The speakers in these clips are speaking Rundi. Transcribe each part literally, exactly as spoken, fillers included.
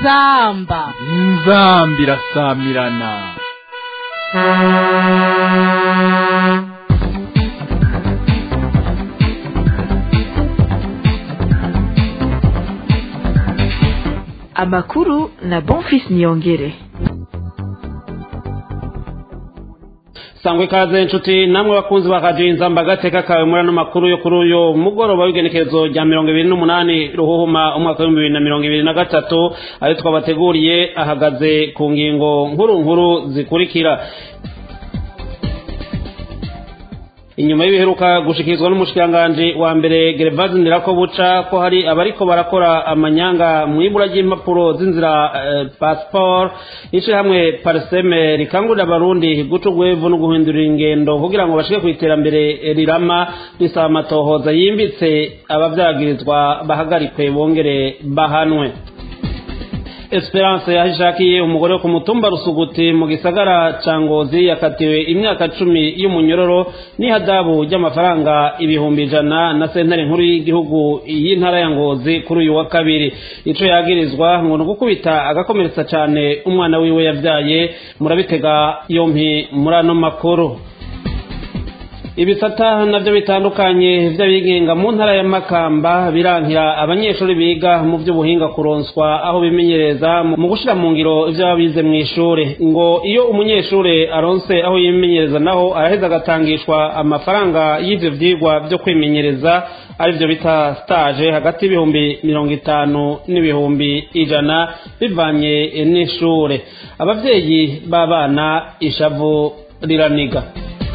inzamba inzamba irasamirana. Amakuru na Bonfils Niyongere. Sangwe kaze inshuti namwe bakunzi bakaje inzamba gateka kawe murano makuru yo kuri uyo mugoroba w'igenekerezo rya mirongo ibiri n'umunani ruhuhuma umwaka wa bibiri na mirongo ibiri na gatatu ayo twabateguriye ahagaze ku ngingo nkuru nkuru zikurikira. Inyuma y'ibiheruka gushikirizwa n'umushikiranganje wa mbere Gervase Ndirakobuca ko hari abariko barakora amanyanga mu ibura ry'impapuro z'inzira eh, passport ishe hamwe parseme rikangurira abarundi guca ugwevu no guhindurira ingendo kugira ngo bashike kwiterambere rirama risaba amatohoza yimbitse abavyagirizwa bahagarikwe bongere bahanwe. Esperance yahishakiye umugore wo ku mutumba Rusuguti mu gisagara ca Ngozi yakatiwe imyaka cumi y'umunyororo n'ihadabu ry'amafaranga ibihumbi ijana na sentare nkuru y'igihugu y'intara ya Ngozi kuri uyu wa kabiri. Ico yagirizwa ngo gukubita agakomeretsa cane umwana wiwe yavyaye. Murabitega yompi murano makuru. Ibisata navyo bitandukanye vy'abigenga mu ntara ya Makamba birankira abanyeshuri biga mu by'ubuhinga kuronswa aho bimenyereza mu gushira mu ngiro ivyo babize mu ishure. Ngo iyo umunyeshure aronse aho yimenyereza naho araheza agatangishwa amafaranga y'ivyo vyigwa byo kwimenyereza arivyo bita stage hagati y'ibihumbi mirongo itanu n'ibihumbi ijana bivanye n'ishure. Abavyeyi b'abana ishavu riraniga.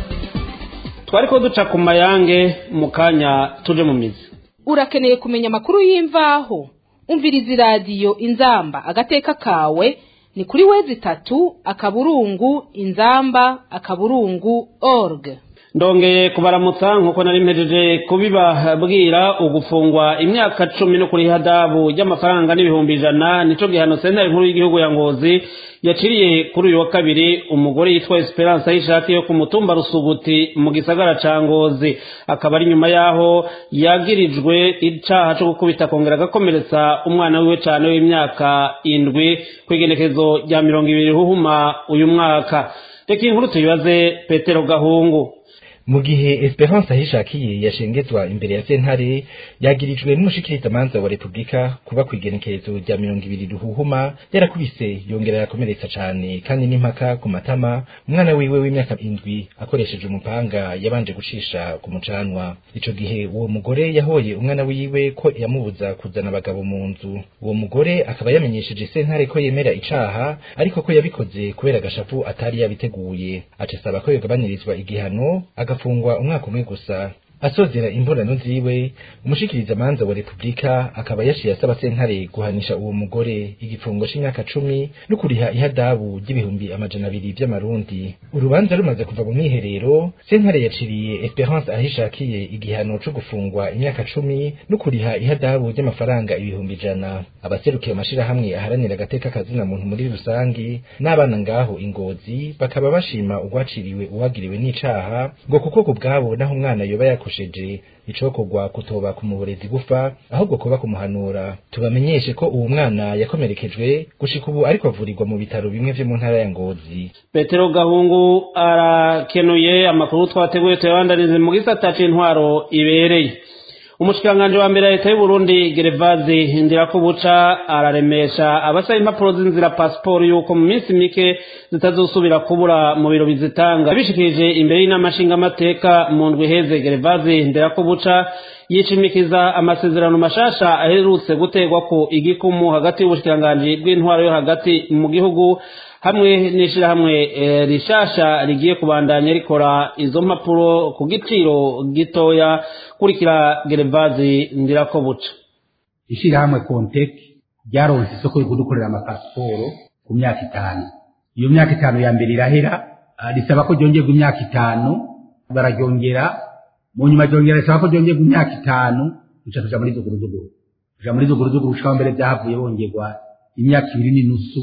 Twariko duca ku mayange mukanya tuje mu mizi. Urakeneye kumenya makuru y'imvaho? Umviriza radio Inzamba agateka kawe ni kuri wezi tatu akaburungu inzamba akaburungu org. Ndongeye kubaramutsa nkuko nari mpejeje kubibabwira ugufungwa imyaka cumi no kuri hadabu y'amafaranga n'ibihumbi ijana nico gihano sentare nkuru y'igihugu ya Ngozi yaciriye kuri uyu wa kabiri umugore yitwa Esperance yishaki yo ku mutumba Rusuguti mu gisagara ca Ngozi. Akaba ari nyuma yaho yagirijwe icaha cyo gukubita kongera gakomeretsa umwana wiwe cane w'imyaka indwi kwigenekezo rya mirongo ibiri ruhuma uyu mwaka. Reka inkuru tuyibaze Petero Gahungu. Mu gihe Esperance ahishakiye yashengezwa imbere ya sentare yagirijwe n'umushikirizamanza wa Republika kuba kwigenekerezo rya mirongo ibiri ruhuhuma yarakubise yongera yakomeretsa cane kandi n'impaka ku matama umwana wiwe w'imyaka indwi akoresheje umupanga yabanje gucisha ku mucanwa. Ico gihe uwo mugore yahoye umwana wiwe ko yamubuza kuzana abagabo mu nzu. Uwo mugore akaba yamenyesheje sentare ko yemera icaha ariko ko yabikoze kubera gashapu atari yabiteguye. Acasaba ko yogabanyirizwa igihano agafungwa umwaka umwe gusa. Asozera imborano ziwe umushikirizamanza wa Republika akaba yashiye asaba sentare guhanisha uwo mugore igifungo c'imyaka cumi no kuriha ihadabu y'ibihumbi amajana abiri vy'amarundi. Urubanza rumaze kuva mu mwiherero sentare yaciriye Esperance ahishakiye igihano co gufungwa imyaka cumi no kuriha ihadabu y'amafaranga ibihumbi ijana. Abaserukiye amashira hamwe aharanira agateka kazina muntu muri rusangi n'abana ngaho Ingozi bakaba bashima ugwaciriwe uwagiriwe n'icaha ngo kuko kubwabo naho umwana yoba yakosheje icokogwa kutoba kumuborezi gufa ahubwo kuba kumuhanura. Tubamenyeshe ko uwo mwana yakomerekejwe gushika ubu ariko avurirwa mu bitaro bimwe vyo mu ntara ya Ngozi. Petero Gahungu arakenuye amakuru twateguye tuyabandanize mu gisata c'intwaro ibereye. Umushikiranganje wa mbere ya leta y'u Burundi Gervase Ndirakobuca araremesha abasaba impapuro z'inzira passport yuko mu minsi mike zitazosubira kubura mu biro bizitanga. Bishikirije imbere y'inamashinga amateka mu ndwi heze Gervase Ndirakobuca yicimikiza amasezerano mashasha aherutse gutegwa ko igikumu hagati y'ubushikiranganje bw'intwaro yo hagati mu gihugu hamwe n'ishira hamwe e, rishasha rigiye kubandanya rikora izo mpapuro ku giciro gitoya. Kurikira Gervase Ndirakobuca. Ishira hamwe Contec ryaronse isoko yo kudukorera amapasiporo ku myaka itanu. Iyo myaka itanu ya mbere irahera risaba ko ryongerwa imyaka itanu bararyongera mu nyuma ryongera risaba ko ryongerwa imyaka itanu uca tuja muri zuguruzuguru tuja muri zuguruzuguru ushaka mbere byahavuye bongerwa imyaka ibiri n'inusu.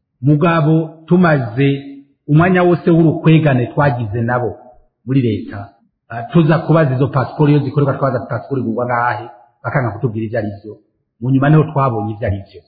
Mugabo tumaze umwanya wose w'urukwegane twagize nabo muri leta tuza kubaza izo pasiporo iyo zikorerwa twaza pasiporo igurwa ngahe bakanga kutubwira ivyo ari byo. Mu nyuma niho twabonye ivyo ari byo.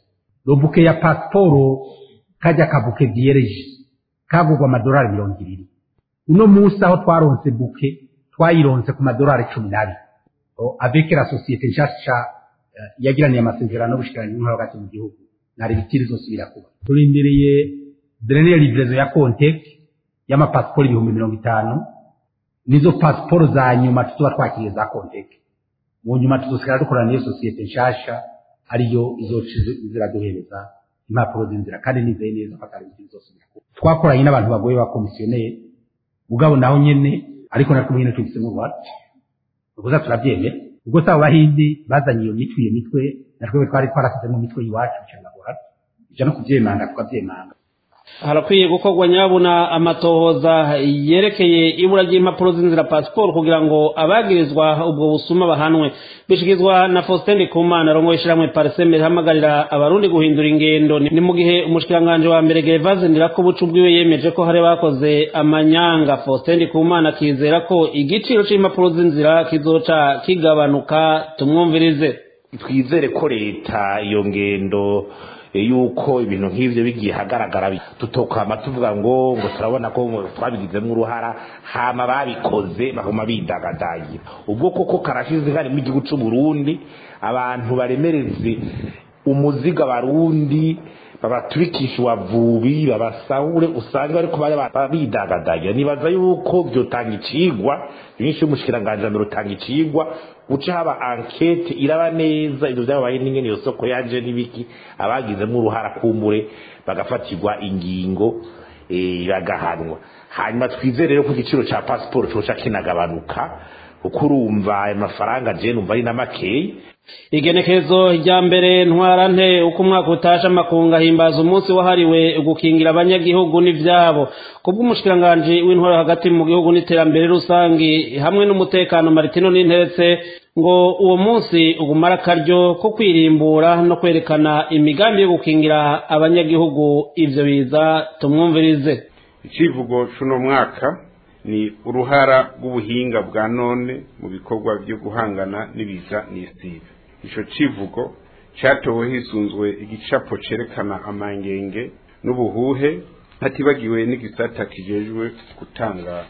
robuke ya pasiporo kajya kabuke vyereje kagurwa amadolari mirongo ibiri uno munsi aho twaronse buke twayironse ku madolari cumi n'abiri avec la société nshasha yagiraniye amasezerano n'ubushikiranganji bw'intwaro hagati mu gihugu nari bitiri zose birakuba turindireye dernière livraison ya Contec y'amapasiporo ibihumbi mirongo itanu nizo pasiporo za nyuma tuzoba twakiriye za Contec mu nyuma tuzosigara dukorana n'iyo société nshasha ariyo izoca ziraduhereza impapuro z'inzira kandi nizeye neza ko atari bitiri zose birakuba twakoranye n'abantu bagoye ba komisiyoneri ubwabo naho nyene ariko natwe nyene tubisemo uruhara ukuza turabyemera ubwo sabo bahindi bazanye iyo mitwe iyo mitwe natwe twari twarasize mu mitwe iwacu cyangwa ija no kuvyemanga tukavyemanga harakwiye gukorwa nyabuna amatohoza yerekeye ibura ry'impapuro z'inzira passport kugira ngo abagirizwa ubwo busuma bahanwe bishikizwa na Faustin Ndikumana rongo ishiramwe Parseme hamagarira abarundi guhindura ingendo ni mu gihe umushikiranganje wa mbere Gervase Ndirakobuca ubwiwe yemeje ko hari bakoze amanyanga. Faustin Ndikumana kizera ko igiciro c'impapuro z'inzira kizoca kigabanuka. Tumwumvirize. Twizere ko leta iyo ngendo yuko ibintu nk'ivyo bigiye hagaragara tutokama tuvuga ngo ngo turabona ko twabigizemo uruhara hama babikoze bahuma bidagadaye ubwo koko karashize hari mu gihugu cy'u Burundi abantu baremereze umuziga barundi babatwikisha wavubi babasahure usanga ariko babidagadaye nibaza yuko byotanga icigwa byinshi umushikiranganje mbere utanga icigwa uca haba enquête iraba neza ivyo byabaye n'ingene yo soko yaje nibiki abagizemo uruhara kumure bagafatirwa ingingo eh bagahanwa hanyuma twizere rero ko igiciro ca passport coca kinagabanuka kuko urumva ayo mafaranga je numva ari n'amakeyi. Igenekezo rya mbere ntwarante uko umwaka utasha makunga himbaza umunsi wahariwe gukingira abanyagihugu n'ivyabo kubw'umushikiranganje w'intwaro hagati mu gihugu n'iterambere rusangi hamwe n'umutekano Martino Ninteretse ngo uwo munsi ugumara karyo ko kwirimbura no kwerekana imigambi yo gukingira abanyagihugu ivyo biza. Tumwumvirize. Icivugo cuno mwaka ni uruhara rw'ubuhinga bwa none mu bikorwa byo guhangana n'ibiza n'isibe. Ico civugo cyatowe hisunzwe igicapo cerekana amangenge n'ubuhuhe hatibagiwe n'igisata kijejwe gutanga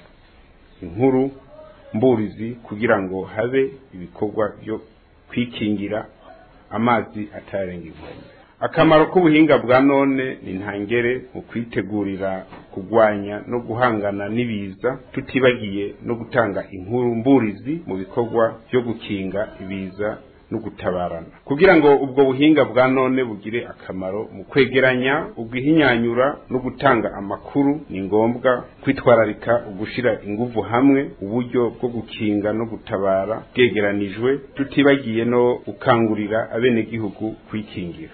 inkuru mburizi kugira ngo habe ibikorwa byo kwikingira amazi atarenga inkombe. Akamaro k'ubuhinga bwa none ni ntangere mu kwitegurira kugwanya no guhangana n'ibiza tutibagiye no gutanga inkuru mburizi mu bikorwa byo gukinga ibiza no gutabarana. Kugira ngo ubwo buhinga bwa none bugire akamaro mu kwegeranya ubwihinyanyura no gutanga amakuru ni ngombwa kwitwararika ugushira inguvu hamwe uburyo bwo gukinga no gutabara bwegeranijwe tutibagiye no gukangurira abenegihugu kwikingira.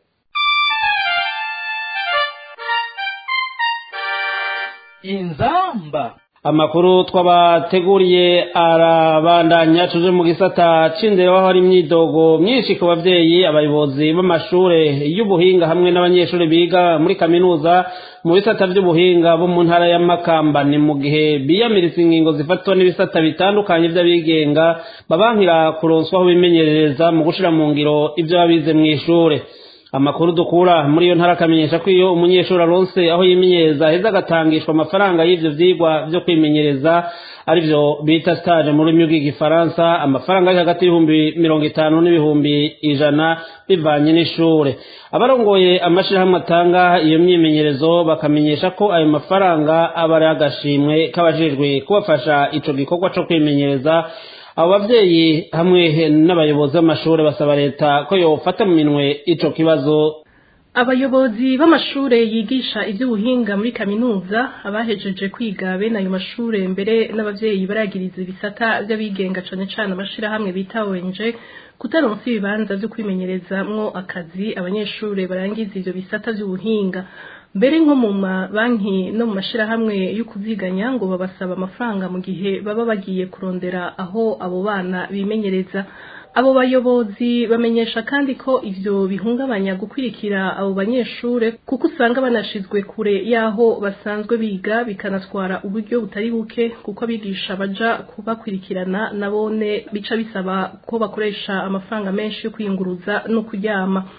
Inzamba. Amakuru twabateguriye arabandanya tuje mu gisata c'indero aho hari imyidogo myinshi ku bavyeyi abayobozi b'amashure y'ubuhinga hamwe n'abanyeshure biga muri kaminuza mu bisata by'ubuhinga bo mu ntara ya Makamba ni mu gihe biyamiriza ingingo zifatwa n'ibisata bitandukanye by'abigenga babankira kuronswa aho bimenyereza mu gushira mu ngiro ivyo babize mu ishure. Amakuru dukura muri iyo ntara kamenyesha ko iyo umunyeshuri aronse aho yimenyereza heza agatangishwa amafaranga y'ivyo vyigwa vyo kwimenyereza arivyo bita stage mu rurimi rw'igifaransa amafaranga ari hagati y'ibihumbi mirongo itanu n'ibihumbi ijana bivanye n'ishure. Abarongoye amashirahamwe atanga iyo myimenyerezo bakamenyesha ko ayo mafaranga aba ari agashimwe kabajejwe kubafasha ico gikorwa co kwimenyereza. Abo bavyeyi hamwe n'abayobozi b'amashure basaba leta ko yofata mu minwe ico kibazo. Abayobozi b'amashure yigisha ivy'ubuhinga muri kaminuza abahejeje kwiga bene ayo mashure mbere n'abavyeyi baragiriza ibisata vy'abigenga cane cane amashira hamwe bita O N G kutaronsa ibibanza vyo kwimenyerezamwo akazi abanyeshure barangiza ivyo bisata vy'ubuhinga. Mbere nko mu banki no mu mashirahamwe y'ukuziganya ngo babasaba amafaranga mu gihe baba bagiye kurondera aho abo bana bimenyereza. Abo bayobozi bamenyesha kandi ko ivyo bihungabanya gukwirikira abo banyeshure kuko usanga banashizwe kure yaho basanzwe biga bikanatwara uburyo butari buke kuko abigisha baja kubakwirikirana nabone bica bisaba ko bakoresha amafaranga menshi yo kwiyunguruza no kuryama.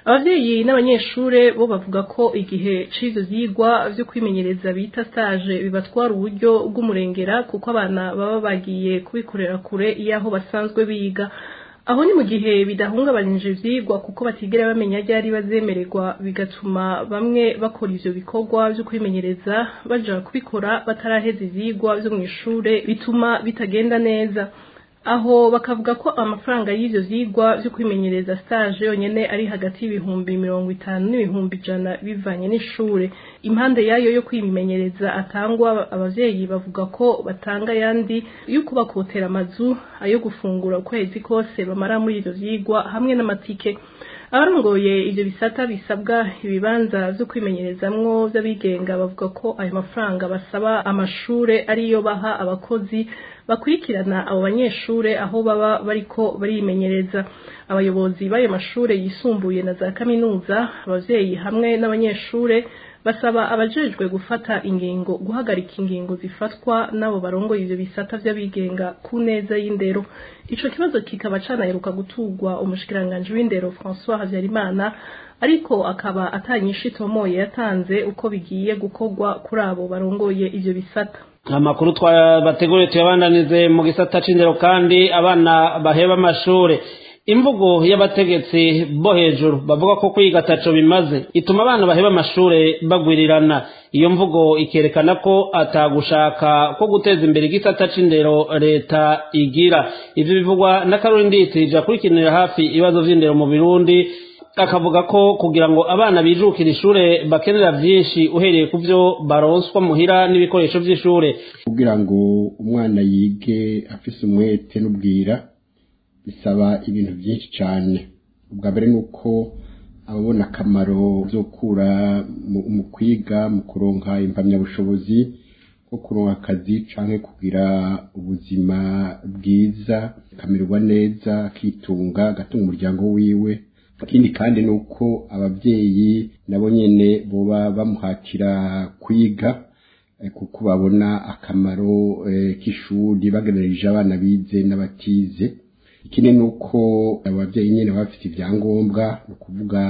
abavyeyi n'abanyeshure bo bavuga ko igihe c'ivyo vyigwa vyo kwimenyereza bita stage bibatwara uburyo bw'umurengera kuko abana baba bagiye kubikorera kure y'aho basanzwe biga. Aho ni mu gihe bidahungabanije ivyigwa kuko batigera bamenya ryari bazemererwa, bigatuma bamwe bakora ivyo bikorwa vyo kwimenyereza baja kubikora bataraheza ivyigwa vyo mw'ishure, bituma bitagenda neza. Aho bakavuga ko amafaranga y'ivyo vyigwa vyo kwimenyereza stage yonyene ari hagati y'ibihumbi mirongo itanu n'ibihumbi ijana bivanye n'ishure. Impande yayo yo kwimenyereza atangwa, abavyeyi bavuga ko batanga yandi yuko bakotera amazu, ayo gufungura ukwezi kose bamara muri ivyo vyigwa hamwe n'amatike. Abarongoye ivyo bisata bisabwa ibibanza vyo kwimenyerezamwo vy'abigenga bavuga ko ayo mafaranga basaba amashure ariyo baha abakozi bakurikirana abo banyeshure aho baba bariko barimenyereza. Abayobozi b'ayo mashure yisumbuye na za kaminuza, abavyeyi hamwe n'abanyeshure basaba abajejwe gufata ingingo guhagarika ingingo zifatwa n'abo barongoye ivyo bisata vy'abigenga ku neza y'indero. Ico kibazo kikaba canaheruka gutugwa umushikiranganje w'indero François Havyarimana, ariko akaba atanyisha itomoye yatanze uko bigiye gukorwa kuri abo barongoye ivyo bisata. Amakuru twabateguriye tuyabandanize mu gisata c'indero kandi abana baheba amashure. Imvugo y'abategetsi bo hejuru bavuga ko kwiga ataco bimaze ituma abana baheba amashure bagwirirana. Iyo mvugo ikerekana ko atagushaka ko guteza imbere igisata c'indero leta igira. Ivyo bivugwa na Caroline Nditije akurikiranira hafi ibibazo vy'indero mu Burundi, akavuga ko kugira ngo abana bijukira ishure bakenera vyinshi uhereye kuvyo baronswa muhira n'ibikoresho vy'ishure. Kugira ngo umwana yige afise umwete n'ubwira bisaba ibintu byinshi cyane. Ubwa mbere nuko ababona akamaro byo kura mu kwiga, mu kuronka impamyabushobozi, ko kuronka akazi canke kugira ubuzima bwiza, kamererwa neza, akitunga, gatunga umuryango wiwe. Ikindi kandi nuko abavyeyi nabo nyene boba bamuhatira kwiga kuko babona akamaro k'ishuri bagereranije abana bize n'abatize. Ikindi nuko abavyeyi nyene bafite ivyangombwa, no kuvuga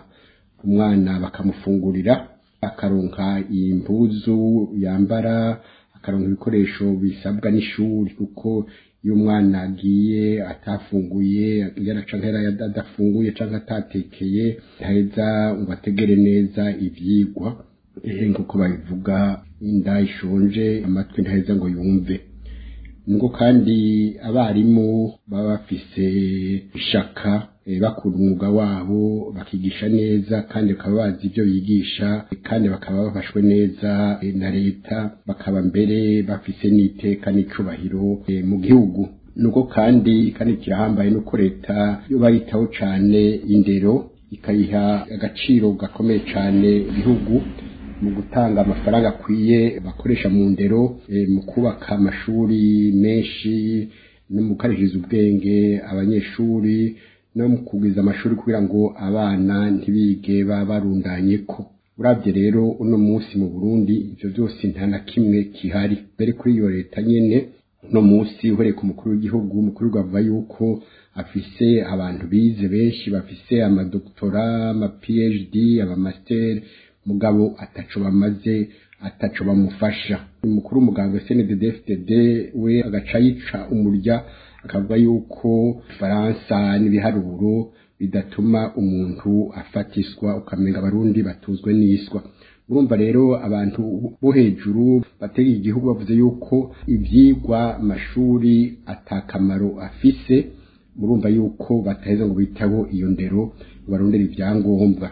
umwana bakamufungurira, akaronka impuzu yambara, akaronka ibikoresho bisabwa n'ishuri, kuko iyo umwana agiye atafunguye, yaracankera adafunguye canke atatekeye, heza ngo ategere neza ivyigwa. Ehe, nkuko babivuga, inda ishonje amatwi ntaheza ngo yumve. Nuko kandi abarimu baba bafise ishaka, bakunda umwuga wabo, bakigisha neza kandi bakaba bazi ibyo bigisha, kandi bakaba bafashwe neza na leta, bakaba mbere bafise n'iteka n'icubahiro mu gihugu. Nuko kandi kandi kirahambaye nuko leta yo bayitaho cane indero, ikayiha agaciro gakomeye cane igihugu mu gutanga amafaranga akwiye bakoresha mu ndero, e, mu kubaka amashuri menshi no mu karishiriza ubwenge abanyeshuri, no mu kugwiza amashuri kugira ngo abana ntibige babarundanye ko. Uravye rero uno munsi mu Burundi ivyo byose nta na kimwe kihari. Mbere kuri iyo leta nyene uno munsi uhereye ku mukuru w'igihugu, umukuru avuga yuko afise abantu bize benshi, bafise amadoktora, ama P H D, aba master, mugabo ataco bamaze, ataco bamufasha. Umukuru umuganga C N D D F D D we agaca yica umurya, akavuga yuko Faransa n'ibiharuro bidatuma umuntu afatiswa, ukamenga abarundi batuzwe n'iswa. Urumva rero abantu bo hejuru batega igihugu bavuze yuko ivyigwa amashuri atakamaro afise, murumva yuko bataheza ngo bitabo iyo ndero barondera ivyangombwa.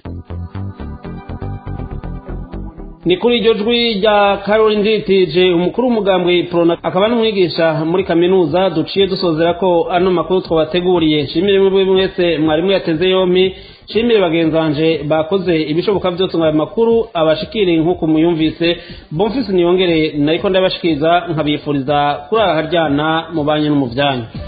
Ni kuri iryo jwi rya Caroline Nditije umukuru w'umugambwe Prona akaba n'umwigisha muri kaminuza duciye dusozera ko ano makuru twabateguriye. Shimire mwe mwese mwarimu yateze yompi, shimire bagenzanje bakoze ibishoboka byose ngo aya makuru abashikire nkuko muyumvise. Bonfils Niyongere nariko ndabashikiriza nkabifuriza kurara haryana mu banye no mu vyanya.